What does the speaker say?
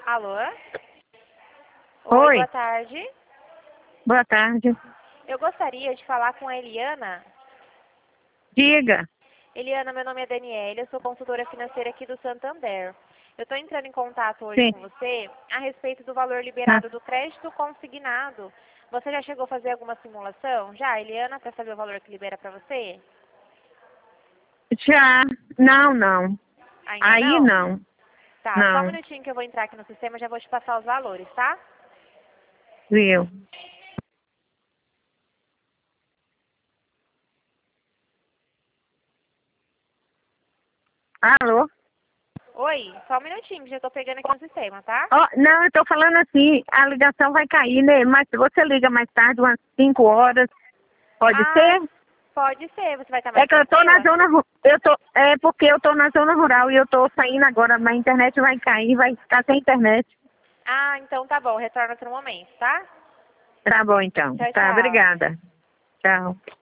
Alô? Oi. Boa tarde. Boa tarde. Eu gostaria de falar com a Eliana. Diga. Eliana, meu nome é Daniela, eu sou consultora financeira aqui do Santander. Eu estou entrando em contato hoje Sim. com você a respeito do valor Ah, liberado do crédito consignado. Você já chegou a fazer alguma simulação? Já, Eliana, para saber o valor que libera para você? já. Não. Ainda Aí não? não. Tá, só um Não. minutinho que eu vou entrar aqui no sistema e já vou te passar os valores, tá? Viu? Alô? Oi, só um minutinho que já estou pegando aqui no sistema, tá? Ó, não, eu tô falando assim, a ligação vai cair, né? Mas se você liga mais tarde, umas 5 horas, pode Ah, ser? pode ser, você vai estar É mais que eu tô na tranquila? zona é porque eu tô na zona rural e eu tô saindo agora, mas a internet vai cair, vai ficar sem internet. Ah, então tá bom, retorna outro momento, tá? Tá bom então. Tchau, Tá, tchau. obrigada. Tchau.